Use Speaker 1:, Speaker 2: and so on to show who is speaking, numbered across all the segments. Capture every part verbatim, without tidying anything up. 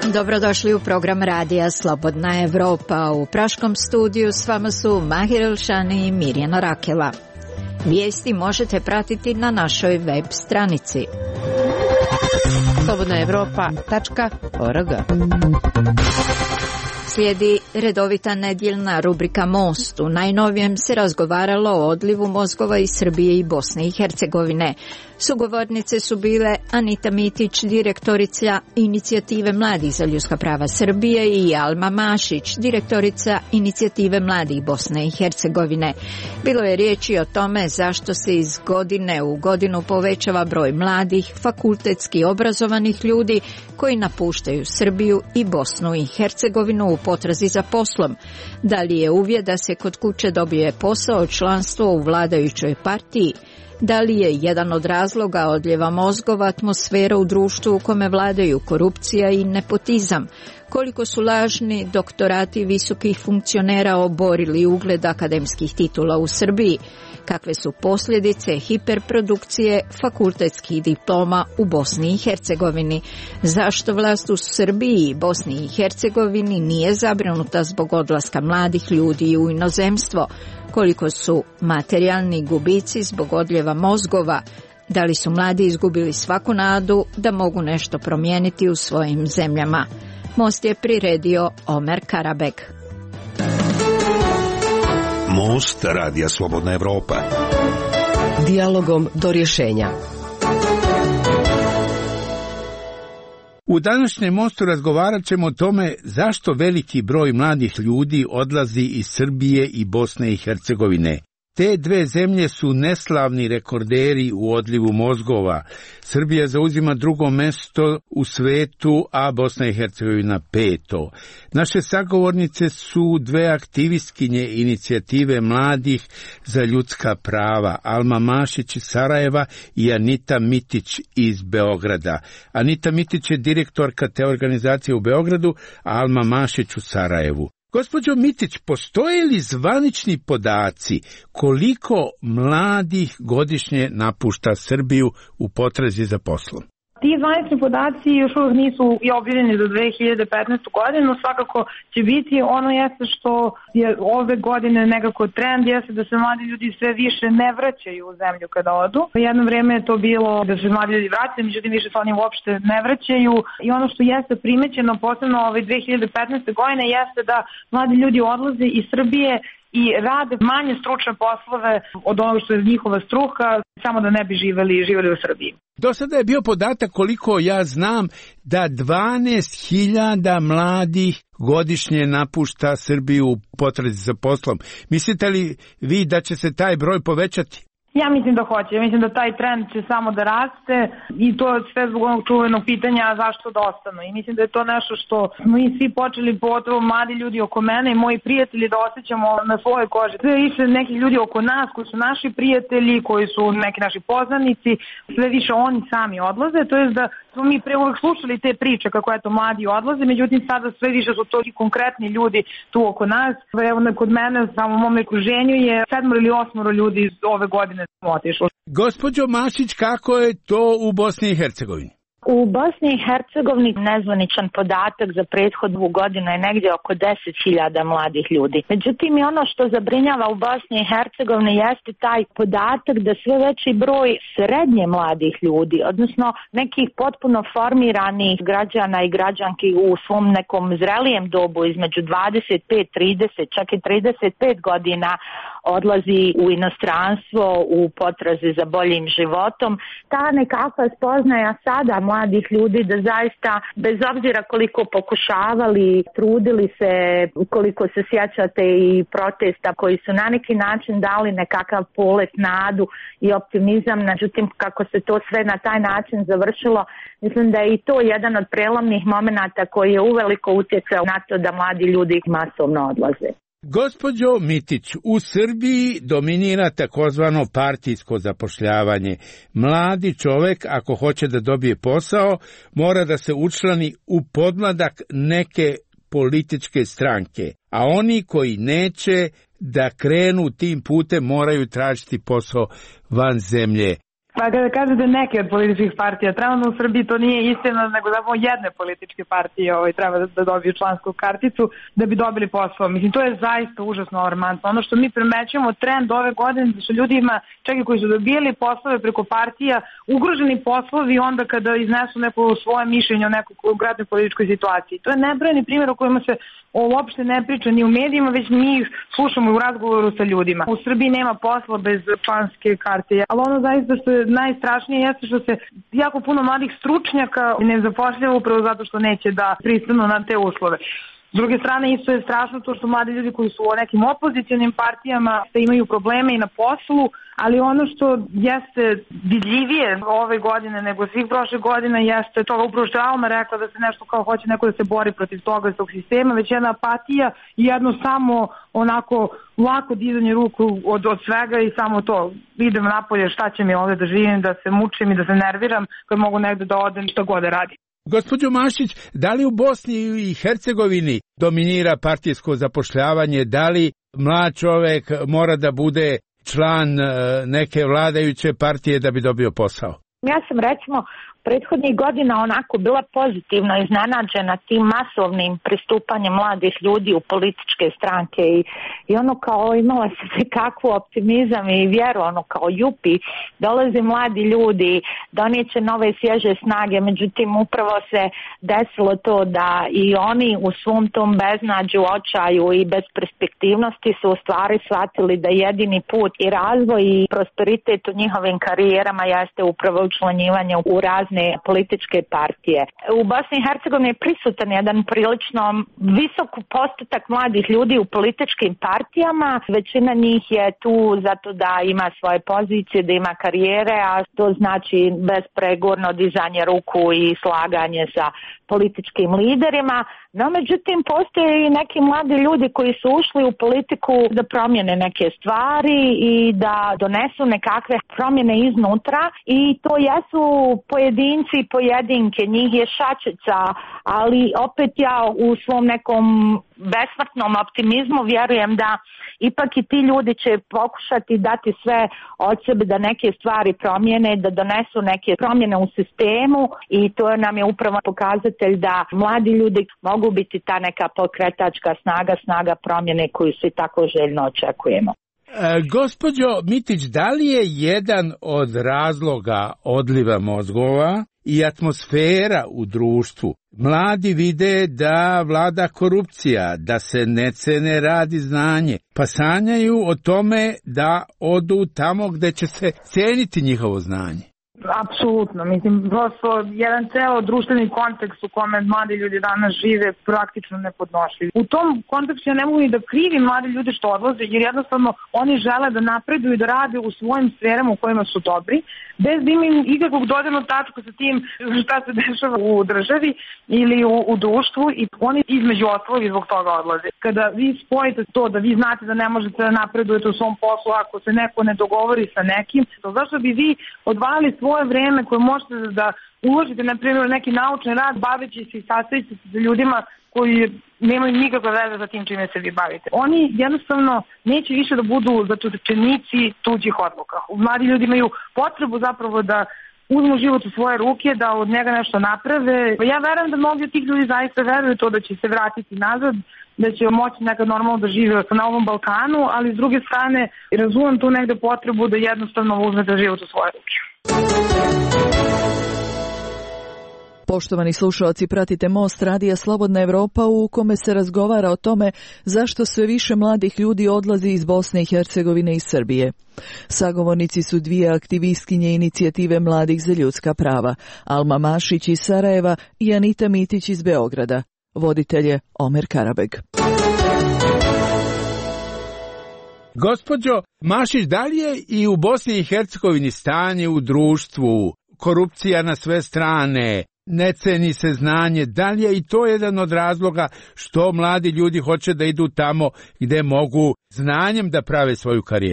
Speaker 1: Dobrodošli u program radija Slobodna Evropa. U praškom studiju s vama su Mahir Elšani i Mirjana Rakela. Vijesti možete pratiti na našoj web stranici
Speaker 2: slobodna evropa tačka org.
Speaker 1: Slijedi redovita nedjeljna rubrika Most. U najnovijem se razgovaralo o odlivu mozgova iz Srbije i Bosne i Hercegovine. Sugovornice su bile Anita Mitić, direktorica Inicijative mladih za ljudska prava Srbije, i Alma Mašić, direktorica Inicijative mladih Bosne i Hercegovine. Bilo je riječi o tome zašto se iz godine u godinu povećava broj mladih, fakultetski obrazovanih ljudi koji napuštaju Srbiju i Bosnu i Hercegovinu u potrazi za poslom. Da li je uvjet da se kod kuće dobije posao članstvo u vladajućoj partiji? Da li je jedan od razloga odljeva mozgova atmosfera u društvu u kome vladaju korupcija i nepotizam? Koliko su lažni doktorati visokih funkcionera oborili ugled akademskih titula u Srbiji? Kakve su posljedice hiperprodukcije fakultetskih diploma u Bosni i Hercegovini? Zašto vlast u Srbiji i Bosni i Hercegovini nije zabrinuta zbog odlaska mladih ljudi u inozemstvo? Koliko su materijalni gubici zbog odljeva mozgova? Da li su mladi izgubili svaku nadu da mogu nešto promijeniti u svojim zemljama? Most je priredio Omer Karabek.
Speaker 3: Most radija Slobodna Evropa.
Speaker 2: Dijalogom do rješenja.
Speaker 4: U današnjem Mostu razgovarat ćemo o tome zašto veliki broj mladih ljudi odlazi iz Srbije i Bosne i Hercegovine. Te dve zemlje su neslavni rekorderi u odlivu mozgova. Srbija zauzima drugo mjesto u svetu, a Bosna i Hercegovina peto. Naše sagovornice su dve aktivistkinje Inicijative mladih za ljudska prava, Alma Mašić iz Sarajeva i Anita Mitić iz Beograda. Anita Mitić je direktorka te organizacije u Beogradu, a Alma Mašić u Sarajevu. Gospođo Mitić, postoje li zvanični podaci koliko mladih godišnje napušta Srbiju u potrazi za poslom?
Speaker 5: Ti zvanični podaci još uvijek nisu i objavljeni do dve hiljade petnaeste. godine, no svakako će biti. Ono jeste što je ove godine nekako trend, jeste da se mladi ljudi sve više ne vraćaju u zemlju kada odu. Jedno vrijeme je to bilo da se mladi ljudi vraćaju, međutim više se oni uopšte ne vraćaju. I ono što jeste primećeno posebno ove dve hiljade petnaeste. godine jeste da mladi ljudi odlaze iz Srbije i rade manje stručne poslove od onoga što je njihova struka, samo da ne bi živjeli, živjeli u Srbiji.
Speaker 4: Do sada je bio podatak, koliko ja znam, da dvanaest hiljada mladih godišnje napušta Srbiju u potrazi za poslom. Mislite li vi da će se taj broj povećati?
Speaker 5: Ja mislim da hoće. Ja mislim da taj trend će samo da raste i to sve zbog onog čuvenog pitanja zašto da ostanu. I mislim da je to nešto što smo i svi počeli, pogotovo mladi ljudi oko mene i moji prijatelji, da osjećamo na svojoj koži. Sve više nekih ljudi oko nas koji su naši prijatelji, koji su neki naši poznanici, sve više oni sami odlaze. To je da smo mi pre uvek slušali te priče kako eto mladi odlaze, međutim sada sve više su to i konkretni ljudi tu oko nas. Evo kod mene, samo u mom okruženju je sedmoro ili osmoro ljudi ove godine otišlo.
Speaker 4: Gospođo Mašić, kako je to u Bosni i Hercegovini?
Speaker 6: U Bosni i Hercegovini nezvaničan podatak za prethodnu godinu je negdje oko deset hiljada mladih ljudi. Međutim, i ono što zabrinjava u Bosni i Hercegovini jeste taj podatak da sve veći broj srednje mladih ljudi, odnosno nekih potpuno formiranih građana i građanki u svom nekom zrelijem dobu između dvadeset pet, trideset, čak i trideset pet godina odlazi u inostranstvo u potrazi za boljim životom. Ta nekakva spoznaja sada mladih ljudi da zaista, bez obzira koliko pokušavali, trudili se, koliko se sjećate i protesta koji su na neki način dali nekakav polet, nadu i optimizam, međutim kako se to sve na taj način završilo, mislim da je i to jedan od prelomnih momenata koji je uveliko utjecao na to da mladi ljudi masovno odlaze.
Speaker 4: Gospođo Mitić, u Srbiji dominira takozvano partijsko zapošljavanje. Mladi čovjek, ako hoće da dobije posao, mora da se učlani u podmladak neke političke stranke, a oni koji neće da krenu tim putem moraju tražiti posao van zemlje.
Speaker 5: Pa kada kažete neke od političkih partija, trenutno u Srbiji to nije istina, nego zapravo jedne političke partije ovaj, treba da, da dobiju člansku karticu da bi dobili posao. Mislim, to je zaista užasno alarmantno. Ono što mi primećujemo trend ove godine da su ljudima, čak i koji su dobijali poslove preko partija, ugroženi poslovi onda kada iznesu neko svoje mišljenje o nekoj konkretnoj političkoj situaciji. To je nebrojeni primjer o kojima se uopšte ne priča ni u medijima, već mi ih slušamo u razgovoru sa ljudima. U Srbiji nema posla bez članske karte, ali ono zaista što je najstrašnije jeste što se jako puno mladih stručnjaka ne zapošljava upravo zato što neće da pristanu na te uslove. S druge strane, isto je strašno to što mladi ljudi koji su u nekim opozicionim partijama da imaju probleme i na poslu, ali ono što jeste vidljivije ove godine nego svih prošle godine jeste toga upravo što je Alma rekla da se nešto kao hoće neko da se bori protiv toga iz tog sistema, već jedna apatija i jedno samo onako lako dizanje ruku od, od svega i samo to. Idem napolje, šta će mi ovde da živim, da se mučim i da se nerviram kad mogu negde da odem šta god da radim.
Speaker 4: Gospođo Mašić, da li u Bosni i Hercegovini dominira partijsko zapošljavanje, da li mlad čovek mora da bude član neke vladajuće partije da bi dobio posao?
Speaker 6: Ja sam recimo prethodnih godina onako bila pozitivno iznenađena tim masovnim pristupanjem mladih ljudi u političke stranke i, i ono kao imala sam se kakvu optimizam i vjeru, ono kao jupi, dolaze mladi ljudi, donijeće nove svježe snage, međutim upravo se desilo to da i oni u svom tom beznađu, očaju i besperspektivnosti su u stvari shvatili da jedini put i razvoj i prosperitet u njihovim karijerama jeste upravo učlanjivanje u razne političke partije. U Bosni i Hercegovini je prisutan jedan prilično visok postotak mladih ljudi u političkim partijama. Većina njih je tu zato da ima svoje pozicije, da ima karijere, a to znači bespregorno dizanje ruku i slaganje sa političkim liderima. No, međutim, postoje i neki mladi ljudi koji su ušli u politiku da promijene neke stvari i da donesu nekakve promjene iznutra i to jesu pojedinci i pojedinke, njih je šačica, ali opet ja u svom nekom besmrtnom optimizmu vjerujem da ipak i ti ljudi će pokušati dati sve od sebe da neke stvari promijene, da donesu neke promjene u sistemu i to nam je upravo pokazatelj da mladi ljudi mogu biti ta neka pokretačka snaga, snaga promjene koju svi tako željno očekujemo.
Speaker 4: E, gospođo Mitić, da li je jedan od razloga odliva mozgova i atmosfera u društvu? Mladi vide da vlada korupcija, da se ne cene rad i znanje, pa sanjaju o tome da odu tamo gde će se ceniti njihovo znanje.
Speaker 5: Apsolutno, mislim, prosto jedan ceo društveni kontekst u kome mladi ljudi danas žive praktično nepodnošljiv. U tom kontekstu ja ne mogu ni da krivim mladi ljudi što odlaze, jer jednostavno oni žele da napreduju i da rade u svojim sferama u kojima su dobri, bez da imaju ikakvog dodirnu tačku sa tim šta se dešava u državi ili u, u društvu i oni između ostalog zbog toga odlaze. Kada vi spojite to da vi znate da ne možete da napredujete u svom poslu ako se neko ne dogovori sa nekim, to zašto bi vi odvajali svoje vreme koje možete da uložite, na primjer, neki naučni rad, baveći se i sastaviti se sa ljudima koji nemaju nikakve veze za tim čime se vi bavite. Oni jednostavno neće više da budu zatočenici tuđih odluka. Mladi ljudi imaju potrebu zapravo da uzmu život u svoje ruke, da od njega nešto naprave. Ja verujem da mnogi od tih ljudi zaista veruju to da će se vratiti nazad, da će moći nekad normalno da žive na ovom Balkanu, ali s druge strane razumem tu negde potrebu da jednostavno uzmete život u svoje ruke.
Speaker 7: Poštovani slušalci, pratite Most radija Slobodna Evropa u kome se razgovara o tome zašto sve više mladih ljudi odlazi iz Bosne i Hercegovine i Srbije. Sagovornici su dvije aktivistkinje inicijative Mladih za ljudska prava, Alma Mašić iz Sarajeva i Anita Mitić iz Beograda. Voditelj je Omer Karabeg.
Speaker 4: Gospođo Mašić, da li je i u Bosni i Hercegovini stanje u društvu, korupcija na sve strane, ne ceni se znanje, da li je i to jedan od razloga što mladi ljudi hoće da idu tamo gde mogu znanjem da prave svoju karijeru?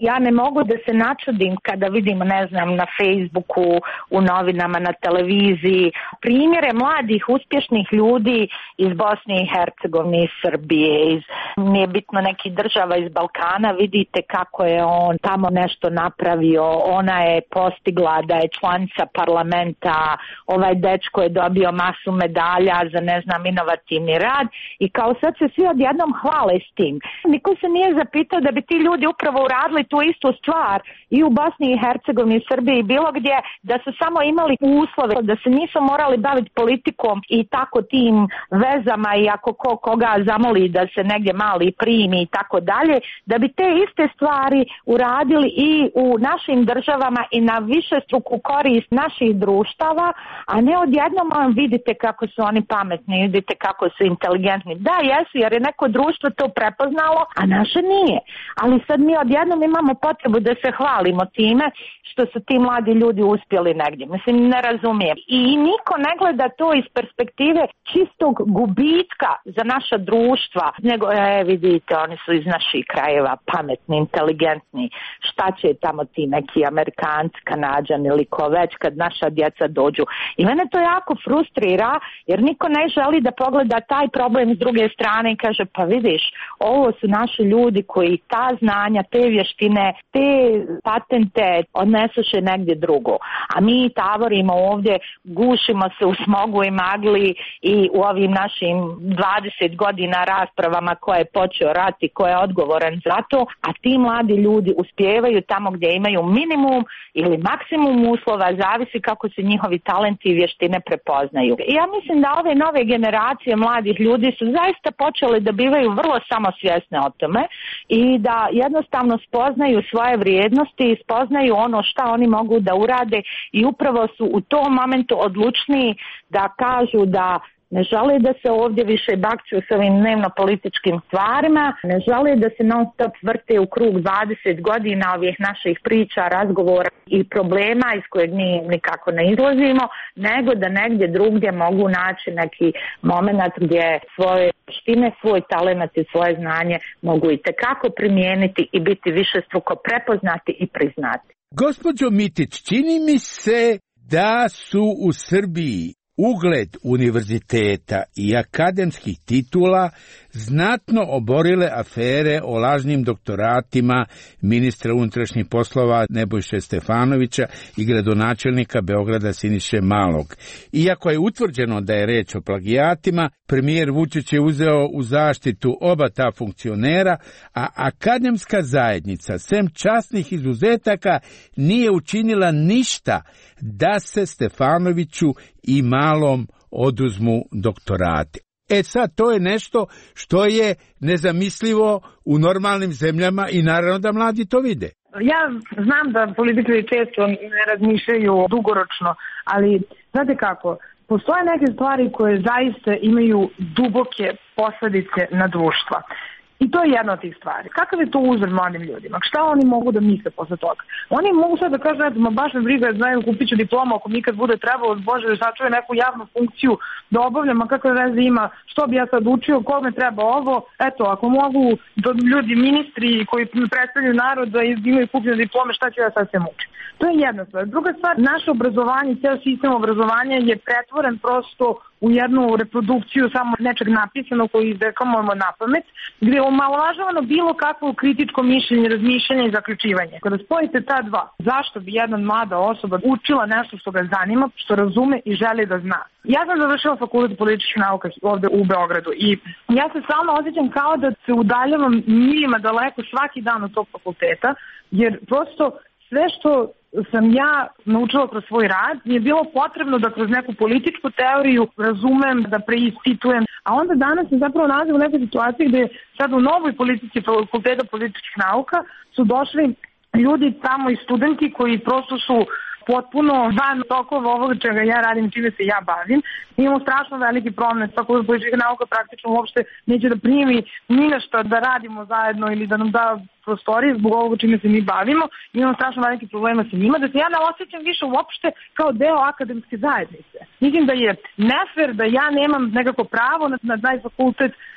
Speaker 6: Ja ne mogu da se načudim kada vidim, ne znam, na Facebooku, u novinama, na televiziji, primjere mladih, uspješnih ljudi iz Bosne i Hercegovine, iz Srbije, iz, nije bitno, neki država iz Balkana, vidite kako je on tamo nešto napravio, ona je postigla da je članica parlamenta, ovaj dečko je dobio masu medalja za, ne znam, inovativni rad i kao sad se svi odjednom hvale s tim. Niko se nije zapitao da bi ti ljudi upravo uradili tu istu stvar i u Bosni i Hercegovini, Srbiji i bilo gdje, da su samo imali uslove, da se nisu morali baviti politikom i tako tim vezama i ako ko koga zamoli da se negdje mali primi i tako dalje, da bi te iste stvari uradili i u našim državama i na višestruku korist naših društava, a ne odjednom vidite kako su oni pametni, vidite kako su inteligentni. Da, jesu, jer je neko društvo to prepoznalo, a naše nije. Ali sad mi odjednom imamo potrebu da se hvalimo time što su ti mladi ljudi uspjeli negdje. Mislim, ne razumijem. I niko ne gleda to iz perspektive čistog gubitka za naša društva, nego, e, vidite, oni su iz naših krajeva pametni, inteligentni. Šta će tamo ti neki Amerikanci, Kanađani ili ko već kad naša djeca dođu. I mene to jako frustrira, jer niko ne želi da pogleda taj problem s druge strane i kaže, pa vidiš, ovo su naši ljudi koji ta znanja, te vještine, te patente odnesuše negdje drugo. A mi tavorimo ovdje, gušimo se u smogu i magli i u ovim našim dvadeset godina raspravama ko je počeo rat i ko je odgovoran za to, a ti mladi ljudi uspijevaju tamo gdje imaju minimum ili maksimum uslova, zavisi kako se njihovi talenti i vještine prepoznaju. I ja mislim da ove nove generacije mladih ljudi su zaista počeli da bivaju vrlo samosvjesne o tome i da jednostavno spoznaju svoje vrijednosti i spoznaju ono šta oni mogu da urade i upravo su u tom momentu odlučniji da kažu da ne žele da se ovdje više bakću s ovim dnevno političkim stvarima, ne žele da se non stop vrte u krug dvadeset godina ovih naših priča, razgovora i problema iz kojeg mi nikako ne izlazimo, nego da negdje drugdje mogu naći neki moment gdje svoje štine, svoj talent i svoje znanje mogu i tekako primijeniti i biti višestruko prepoznati i priznati.
Speaker 4: Gospođo Mitić, čini mi se da su u Srbiji ugled univerziteta i akademskih titula znatno oborile afere o lažnim doktoratima ministra unutrašnjih poslova Nebojše Stefanovića i gradonačelnika Beograda Siniše Malog. Iako je utvrđeno da je reč o plagijatima, premijer Vučić je uzeo u zaštitu oba ta funkcionera, a akademska zajednica, sem časnih izuzetaka, nije učinila ništa da se Stefanoviću i Malom oduzmu doktorati. E sad, to je nešto što je nezamislivo u normalnim zemljama i naravno da mladi to vide.
Speaker 5: Ja znam da političari često ne razmišljaju dugoročno, ali znate kako, postoje neke stvari koje zaista imaju duboke posljedice na društva. I to je jedna od tih stvari. Kakav je to uzor mladim ljudima? Šta oni mogu da misle posle toga? Oni mogu sad da kažu, eto, ma baš me briga, znaju, kupit ću diploma ako mi kad bude trebalo, Bože, da sačuje neku javnu funkciju da obavljam, a kakve veze ima, što bi ja sad učio, kome treba ovo, eto, ako mogu ljudi, ministri koji predstavljaju narod da imaju kupljene diplome, šta ću ja sad se mučiti? To je jedna stvar. Druga stvar, naše obrazovanje, ceo sistem obrazovanja je pretvoren prosto u jednu reprodukciju samo nečeg napisanog koji izdekamujemo na pamet, gdje je omalovažavano bilo kakvo kritičko mišljenje, razmišljanje i zaključivanje. Kada spojite ta dva, zašto bi jedna mlada osoba učila nešto što ga zanima, što razume i želi da zna? Ja sam završila fakultet političkih nauka ovde u Beogradu i ja se stalno osjećam kao da se udaljavam miljima daleko svaki dan od tog fakulteta, jer prosto sve što sam ja naučila kroz svoj rad je bilo potrebno da kroz neku političku teoriju razumem, da preispitujem. A onda danas se zapravo nalazim u nekoj situaciji gdje sad u novoj politici fakulteta političkih nauka su došli ljudi tamo i studenti koji prosto su potpuno van tokova ovoga čega ja radim, čime se ja bavim. Imamo strašno veliki problem, fakultet političkih nauka praktično uopšte neće da primi ni nešto da radimo zajedno ili da nam da prostorije zbog ovoga čime se mi bavimo. Imamo strašno veliki problema sa njima, da se ja ne osjećam više uopšte kao deo akademske zajednice. Mislim da je nefer da ja nemam nekako pravo na, na taj fakultet,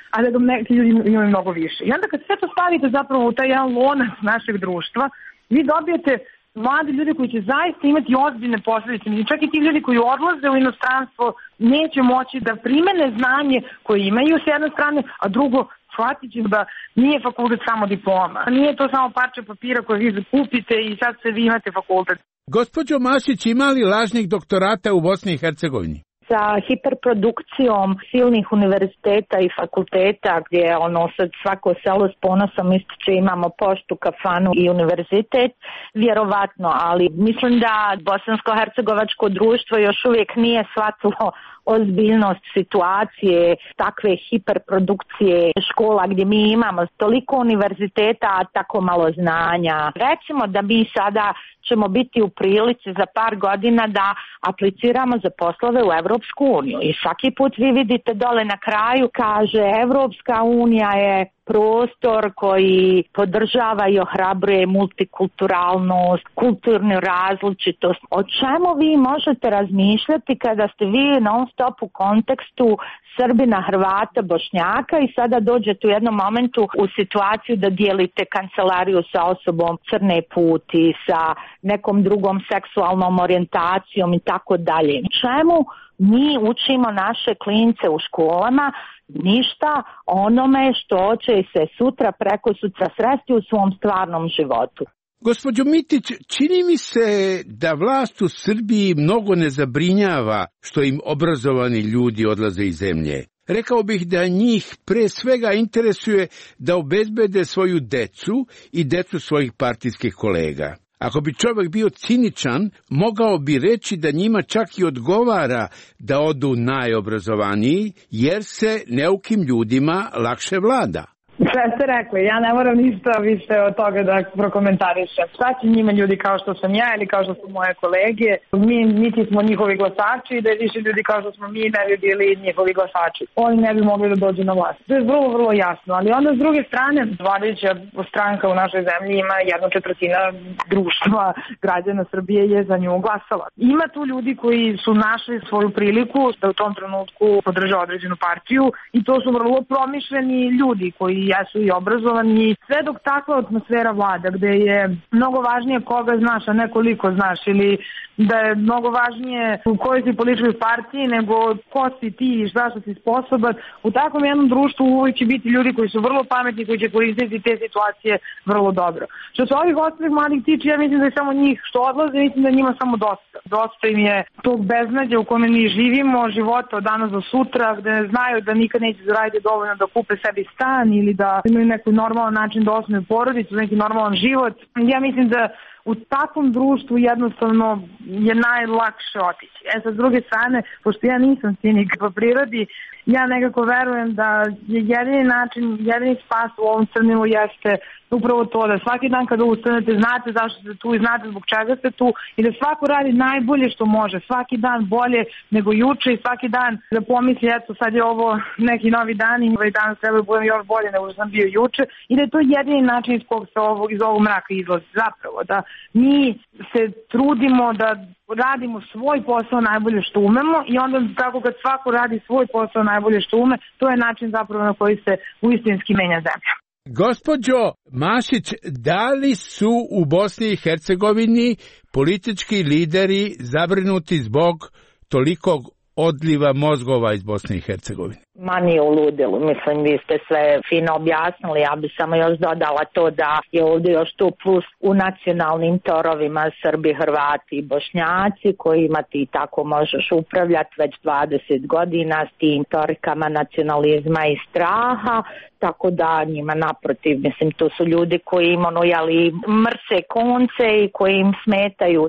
Speaker 5: a da ga neki ljudi imaju mnogo više. I onda kad sve to stavite zapravo u taj jedan lonac našeg društva, vi dobijete mladi ljudi koji će zaista imati ozbiljne posljedice. Čak i ti ljudi koji odlaze u inostranstvo neće moći da primene znanje koje imaju s jedne strane, a drugo shvatit će da nije fakultet samo diploma. Nije to samo parče papira koje vi kupite i sad se vi imate fakultet.
Speaker 4: Gospođo Mašić, ima li lažnih doktorata u Bosni i Hercegovini?
Speaker 6: Sa hiperprodukcijom silnih univerziteta i fakulteta gdje ono sad svako selo s ponosom ističe imamo poštu, kafanu i univerzitet, vjerovatno, ali mislim da bosansko-hercegovačko društvo još uvijek nije shvatilo ozbiljnost situacije takve hiperprodukcije škola gdje mi imamo toliko univerziteta, a tako malo znanja. Recimo da mi sada ćemo biti u prilici za par godina da apliciramo za poslove u Evropsku uniju i svaki put vi vidite dole na kraju kaže Evropska unija je prostor koji podržava i ohrabruje multikulturalnost, kulturnu različitost. O čemu vi možete razmišljati kada ste vi non stop u kontekstu Srbina, Hrvata, Bošnjaka i sada dođete u jednom momentu u situaciju da dijelite kancelariju sa osobom crne puti, sa nekom drugom seksualnom orijentacijom i tako dalje. Čemu mi učimo naše klince u školama? Ništa onome što će se sutra preko sutra sresti u svom stvarnom životu.
Speaker 4: Gospođo Mitić, čini mi se da vlast u Srbiji mnogo ne zabrinjava što im obrazovani ljudi odlaze iz zemlje. Rekao bih da njih pre svega interesuje da obezbede svoju decu i decu svojih partijskih kolega. Ako bi čovjek bio ciničan, mogao bi reći da njima čak i odgovara da odu najobrazovaniji, jer se neukim ljudima lakše vlada.
Speaker 5: Sve ste rekli, ja ne moram ništa više od toga da prokomentarišem. Šta će njima ljudi kao što sam ja ili kao što su moje kolege? Mi niti smo njihovi glasači, da je više ljudi kao što smo mi ne bi bili njihovi glasači. Oni ne bi mogli da dođu na vlast. To je vrlo, vrlo jasno. Ali onda s druge strane, vladajuća stranka u našoj zemlji ima jedna četvrtina društva građana Srbije je za nju glasala. Ima tu ljudi koji su našli svoju priliku da u tom trenutku podrže određenu partiju i to su vrlo promišljeni ljudi koji jesu i obrazovani. Sve dok takva atmosfera vlada, gde je mnogo važnije koga znaš, a ne koliko znaš, ili da je mnogo važnije u kojoj si političkoj partiji nego ko si ti i šta što si sposoban, u takvom jednom društvu uvijek će biti ljudi koji su vrlo pametni, koji će koristiti te situacije vrlo dobro. Što se ovih ostalih mladih tiče, ja mislim da je samo njih što odlaze, mislim da je njima samo dosta. Dosta im je tog beznađa u kome mi živimo, života od danas do sutra, gde znaju da nikad neće zaraditi dovoljno da kupe sebi stan ili da imaju neki normalan način da osnuju porodicu, neki normalan život. Ja mislim da u takvom društvu jednostavno je najlakše otići. E sad, s druge strane, pošto ja nisam cinik po prirodi, ja nekako verujem da je jedini način, jedini spas u ovom crnilu jeste upravo to da svaki dan kada ustanete znate zašto ste tu i znate zbog čega ste tu i da svako radi najbolje što može, svaki dan bolje nego juče i svaki dan da pomisli eto sad je ovo neki novi dan i ovaj dan treba da budem još bolje nego što sam bio juče i da je to jedini način iz kog se ovog, iz ovog mraka izlazi zapravo, da mi se trudimo da radimo svoj posao najbolje što umemo i onda tako kad svako radi svoj posao najbolje što ume, to je način zapravo na koji se uistinski menja zemlja.
Speaker 4: Gospođo Mašić, da li su u Bosni i Hercegovini politički lideri zabrinuti zbog tolikog odliva mozgova iz Bosne i Hercegovine?
Speaker 6: Ma nije u ludilu, mislim vi ste sve fino objasnili, ja bi samo još dodala to da je ovdje još tu plus u nacionalnim torovima Srbi, Hrvati i Bošnjaci kojima ti tako možeš upravljati već dvadeset godina s tim torikama nacionalizma i straha, tako da njima naprotiv, mislim to su ljudi koji im ono jeli mrse konce i koji im smetaju.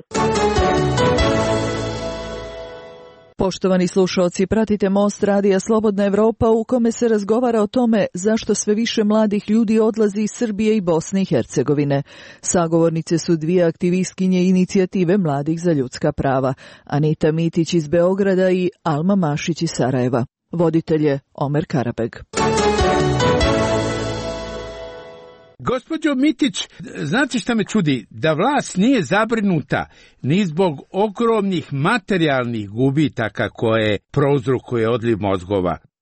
Speaker 7: Poštovani slušalci, pratite Most radija Slobodna Evropa u kome se razgovara o tome zašto sve više mladih ljudi odlazi iz Srbije i Bosne i Hercegovine. Sagovornice su dvije aktivistkinje inicijative Mladih za ljudska prava, Anita Mitić iz Beograda i Alma Mašić iz Sarajeva. Voditelj je Omer Karabeg.
Speaker 4: Gospođo Mitić, znate šta me čudi? Da vlast nije zabrinuta ni zbog ogromnih materijalnih gubitaka koje prouzrokuje odliv mozgova.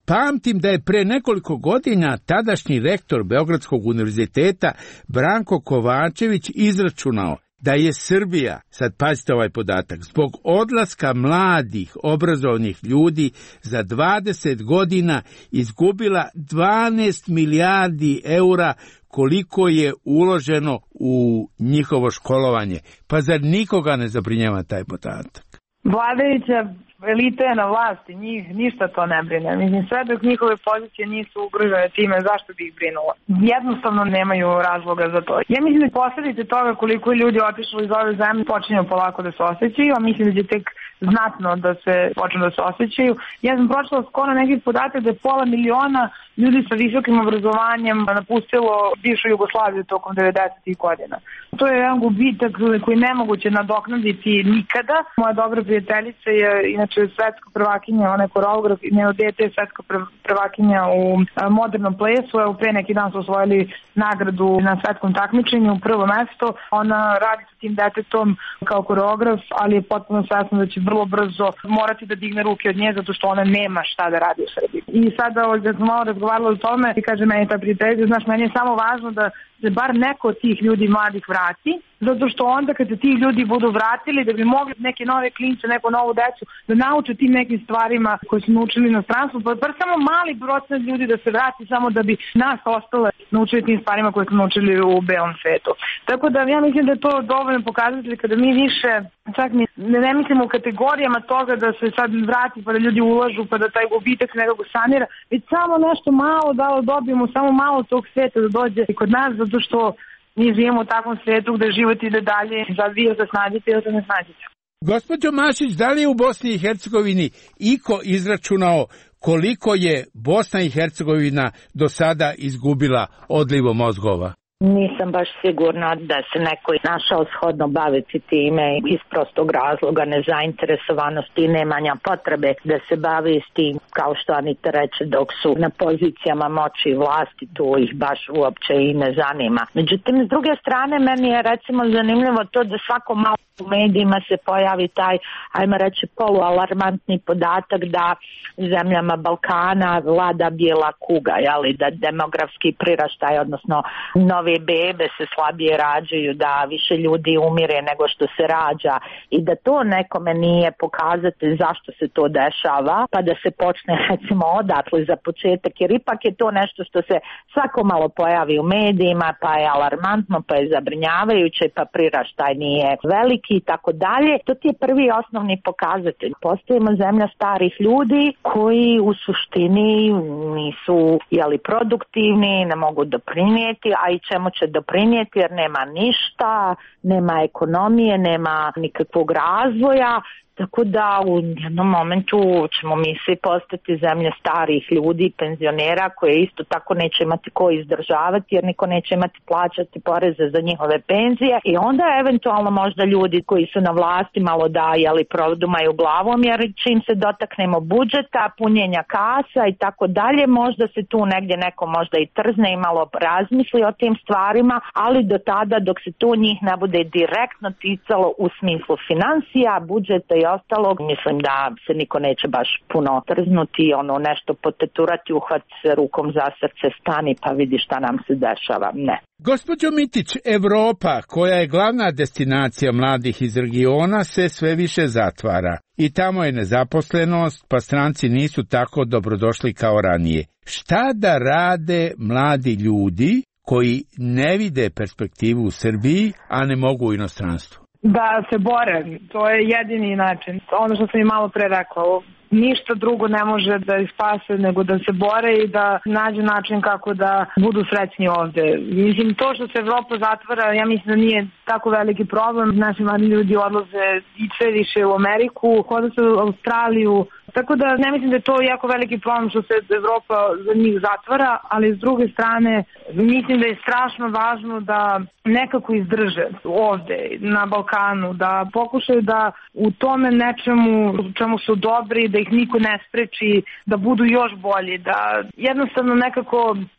Speaker 4: Pamtim da je pre nekoliko godina tadašnji rektor Beogradskog univerziteta Branko Kovačević izračunao da je Srbija, sad pazite ovaj podatak, zbog odlaska mladih obrazovnih ljudi za dvadeset godina izgubila dvanaest milijardi eura koliko je uloženo u njihovo školovanje. Pa zar nikoga ne zabrinjava taj podatak?
Speaker 5: Vladajuća elita je na vlasti, njih ništa to ne brine. Mislim, sve dok njihove pozicije nisu ugrožene time, zašto bi ih brinulo? Jednostavno nemaju razloga za to. Ja mislim da posledice toga koliko je ljudi otišlo iz ove zemlje počinju polako da se osjećaju, a mislim da će tek znatno da se počnu da se osjećaju. Ja sam pročitala skoro neki podatak da je pola miliona ljudi sa visokim obrazovanjem napustilo bivšu Jugoslaviju tokom devedesetih godina. To je jedan gubitak koji je nemoguće nadoknaditi nikada. Moja dobra prijateljica je inače svetska prvakinja, ona je koreograf i njeno dete je svetska prvakinja u modernom plesu. Evo pre neki dan su osvojili nagradu na svetskom takmičenju, prvo mesto. Ona radi sa tim detetom kao koreograf, ali je potpuno svesna da će vrlo brzo morati da digne ruke od nje zato što ona nema šta da radi u Srbiji. I sada da smo malo razgovarali o tome i kaže meni ta prijateljica, znaš, meni je samo važno da se bar neko od tih ljudi mladih vrati, zato što onda kad se ti ljudi budu vratili, da bi mogli neke nove klince, neku novu decu, da nauče tim nekim stvarima koje su naučili na stranstvu, pa bar samo mali procent ljudi da se vrati, samo da bi nas ostale naučili tim stvarima koje su naučili u belom svetu. Tako da ja mislim da je to dovoljno pokazatelj kada mi više, čak mi ne, ne mislimo u kategorijama toga da se sad vrati pa da ljudi ulažu pa da taj gubitak nekako sanira, već samo nešto malo da dobijemo, samo malo tog sveta da dođe i kod nas, zato što mi živimo u takvom svetu gde život ide dalje, sad vi se snađite ili se ne snađite.
Speaker 4: Gospođo Mašić, da li je u Bosni i Hercegovini iko izračunao koliko je Bosna i Hercegovina do sada izgubila odlivom mozgova?
Speaker 6: Nisam baš sigurna da se neko našao shodno baviti time iz prostog razloga nezainteresovanosti i nemanja potrebe da se bavi s tim, kao što Anita reče, dok su na pozicijama moći i vlasti, to ih baš uopće i ne zanima. Međutim, s druge strane, meni je recimo zanimljivo to da svako malo u medijima se pojavi taj, ajmo reći, polualarmantni podatak da zemljama Balkana vlada bijela kuga, jeli, da demografski priraštaj, odnosno nove bebe se slabije rađaju, da više ljudi umire nego što se rađa i da to nekome nije pokazati zašto se to dešava, pa da se počne recimo odatle za početak, jer ipak je to nešto što se svako malo pojavi u medijima, pa je alarmantno, pa je zabrinjavajuće, pa priraštaj nije veliki i tako dalje. To ti je prvi osnovni pokazatelj. Postojimo zemlja starih ljudi koji u suštini nisu jeli, produktivni, ne mogu doprinijeti, a i čemu će doprinijeti jer nema ništa, nema ekonomije, nema nikakvog razvoja. Tako da u jednom momentu ćemo mi svi postati zemlje starih ljudi, penzionera koje isto tako neće imati ko izdržavati jer niko neće imati plaćati poreze za njihove penzije i onda eventualno možda ljudi koji su na vlasti malo da jeli produmaju glavom jer čim se dotaknemo budžeta, punjenja kasa i tako dalje, možda se tu negdje neko možda i trzne i malo razmisli o tim stvarima, ali do tada dok se to njih ne bude direktno ticalo u smislu financija, budžeta i ostalog, mislim da se niko neće baš puno trznuti, ono nešto poteturati, uhvati se rukom za srce, stani pa vidi šta nam se dešava. Ne.
Speaker 4: Gospođo Mitić, Evropa, koja je glavna destinacija mladih iz regiona, se sve više zatvara. I tamo je nezaposlenost, pa stranci nisu tako dobrodošli kao ranije. Šta da rade mladi ljudi koji ne vide perspektivu u Srbiji, a ne mogu u inostranstvu?
Speaker 5: Da se bore, to je jedini način. Ono što sam i malo pre rekla, ništa drugo ne može da ih spase nego da se bore i da nađu način kako da budu srećni ovde. Mislim, to što se Evropa zatvara, ja mislim da nije tako veliki problem. Naši mladi ljudi odlaze i sve više u Ameriku, hoda se u Australiju. Tako da ne mislim da je to jako veliki problem što se Evropa za njih zatvara, ali s druge strane mislim da je strašno važno da nekako izdrže ovde na Balkanu, da pokušaju da u tome nečemu čemu su dobri, da ih niko ne spreči, da budu još bolji, da jednostavno nekako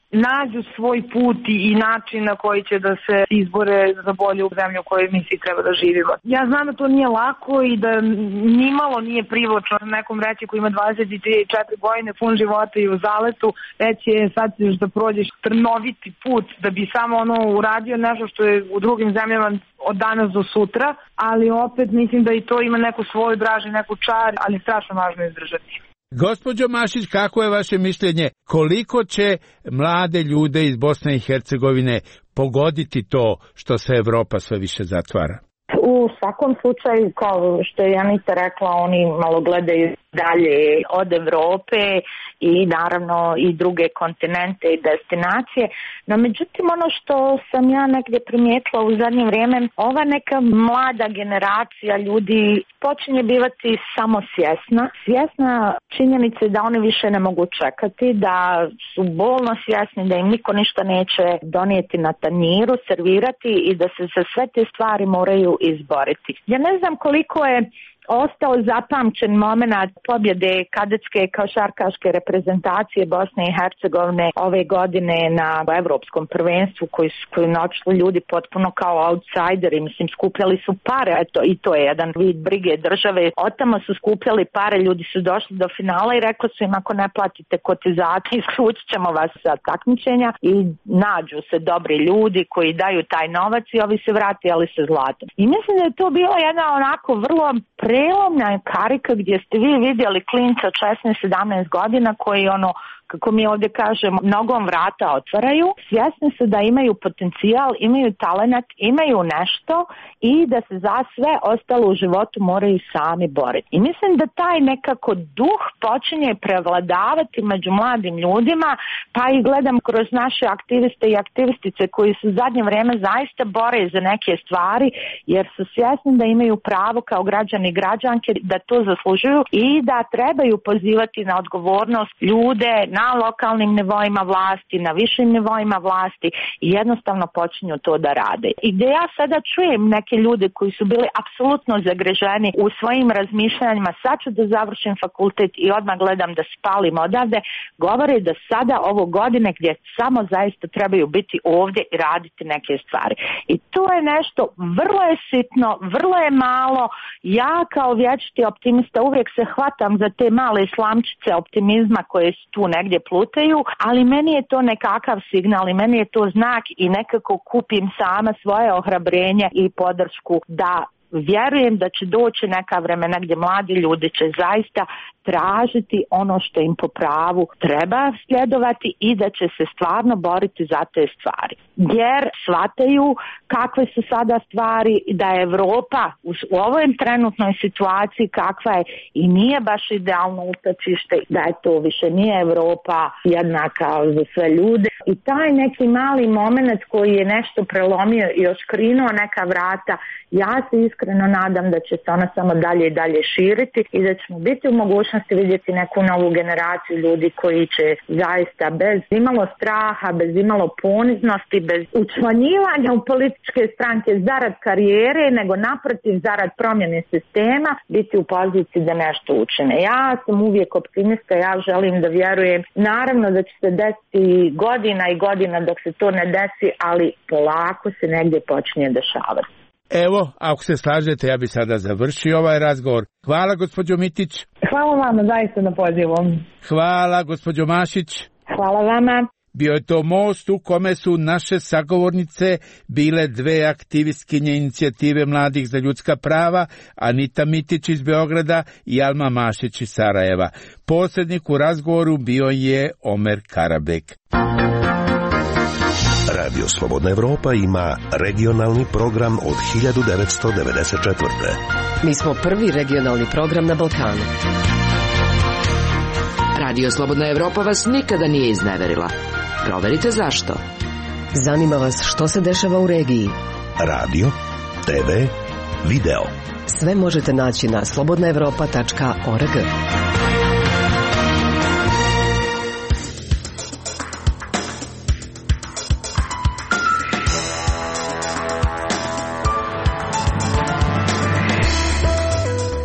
Speaker 5: nađu svoj put i način na koji će da se izbore za bolju zemlju u kojoj mi svi treba da živimo. Ja znam da to nije lako i da nimalo nije privlačno nekom reći ko ima dvadeset četiri godine, pun života i u zaletu, reći je sad ćeš da prođeš trnoviti put da bi samo ono uradio nešto što je u drugim zemljama od danas do sutra, ali opet mislim da i to ima neku svoju draži, neku čar, ali strašno važno izdržati.
Speaker 4: Gospođo Mašić, kako je vaše mišljenje? Koliko će mlade ljude iz Bosne i Hercegovine pogoditi to što se Evropa sve više zatvara?
Speaker 6: U svakom slučaju, kao što je Anita rekla, oni malo gledaju dalje od Evrope i naravno i druge kontinente i destinacije. No međutim, ono što sam ja negdje primijetila u zadnje vrijeme, ova neka mlada generacija ljudi počinje bivati samosvjesna. Svjesna činjenice da oni više ne mogu čekati, da su bolno svjesni da im niko ništa neće donijeti na tanjiru, servirati i da se za sve te stvari moraju izboriti. Ja ne znam koliko je ostao zapamćen moment pobjede kadetske košarkaške reprezentacije Bosne i Hercegovine ove godine na evropskom prvenstvu koji su koji noćli ljudi potpuno kao outsideri, mislim skupljali su pare, eto i to je jedan vid brige države, otamo su skupljali pare, ljudi su došli do finala i rekli su im ako ne platite kotizaciju isključit ćemo vas sa takmičenja i nađu se dobri ljudi koji daju taj novac i ovi se vratili sa zlatom. I mislim da je to bila jedna onako vrlo prelomna karika gdje ste vi vidjeli klinca od šesnaest sedamnaest godina koji ono, kako mi ovdje kažemo, nogom vrata otvaraju, svjesni su da imaju potencijal, imaju talenat, imaju nešto i da se za sve ostalo u životu moraju sami boriti. I mislim da taj nekako duh počinje prevladavati među mladim ljudima, pa i gledam kroz naše aktiviste i aktivistice koji su u zadnje vrijeme zaista bore za neke stvari, jer su svjesni da imaju pravo kao građani i građanke da to zaslužuju i da trebaju pozivati na odgovornost ljude na lokalnim nivoima vlasti, na višim nivoima vlasti i jednostavno počinju to da rade. I gdje ja sada čujem neke ljude koji su bili apsolutno zagreženi u svojim razmišljanjima, sad ću da završim fakultet i odmah gledam da spalim odavde, govore da sada ovo godine gdje samo zaista trebaju biti ovdje i raditi neke stvari. I to je nešto, vrlo je sitno, vrlo je malo. Ja kao vječiti optimista uvijek se hvatam za te male slamčice optimizma koje su tu negdje plutaju, ali meni je to nekakav signal i meni je to znak i nekako kupim sama svoje ohrabrenje i podršku da vjerujem da će doći neka vremena gdje mladi ljudi će zaista tražiti ono što im po pravu treba sljedovati i da će se stvarno boriti za te stvari. Jer shvataju kakve su sada stvari, da je Evropa u ovoj trenutnoj situaciji kakva je i nije baš idealno utočište, da je to više nije Evropa jednaka za sve ljude. I taj neki mali moment koji je nešto prelomio i oškrinuo neka vrata, ja se iskreno nadam da će se ona samo dalje i dalje širiti i da ćemo biti u mogućnosti vidjeti neku novu generaciju ljudi koji će zaista bez imalo straha, bez imalo poniznosti, bez učlanjivanja u političke stranke zarad karijere, nego naprotiv zarad promjene sistema, biti u poziciji da nešto učine. Ja sam uvijek optimista, ja želim da vjerujem. Naravno da će se desiti godina i godina dok se to ne desi, ali polako se negdje počinje dešavati.
Speaker 4: Evo, ako se slažete, ja bi sada završio ovaj razgovor. Hvala, gospođo Mitić.
Speaker 5: Hvala vama zaista na pozivu.
Speaker 4: Hvala, gospođo Mašić.
Speaker 6: Hvala vama.
Speaker 4: Bio je to most u kome su naše sagovornice bile dve aktivistkinje inicijative mladih za ljudska prava, Anita Mitić iz Beograda i Alma Mašić iz Sarajeva. Posrednik u razgovoru bio je Omer Karabek.
Speaker 3: Radio Slobodna Evropa ima regionalni program od hiljadu devetsto devedeset četvrte.
Speaker 2: Mi smo prvi regionalni program na Balkanu.
Speaker 8: Radio Slobodna Evropa vas nikada nije izneverila. Proverite zašto.
Speaker 2: Zanima vas što se dešava u regiji.
Speaker 3: Radio, te ve, video.
Speaker 2: Sve možete naći na slobodna evropa tačka org.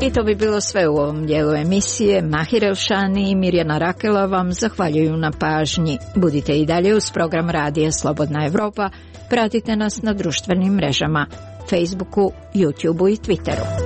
Speaker 1: I to bi bilo sve u ovom dijelu emisije. Mahir Elšani i Mirjana Rakela vam zahvaljuju na pažnji. Budite i dalje uz program Radija Slobodna Evropa. Pratite nas na društvenim mrežama, Facebooku, YouTubeu i Twitteru.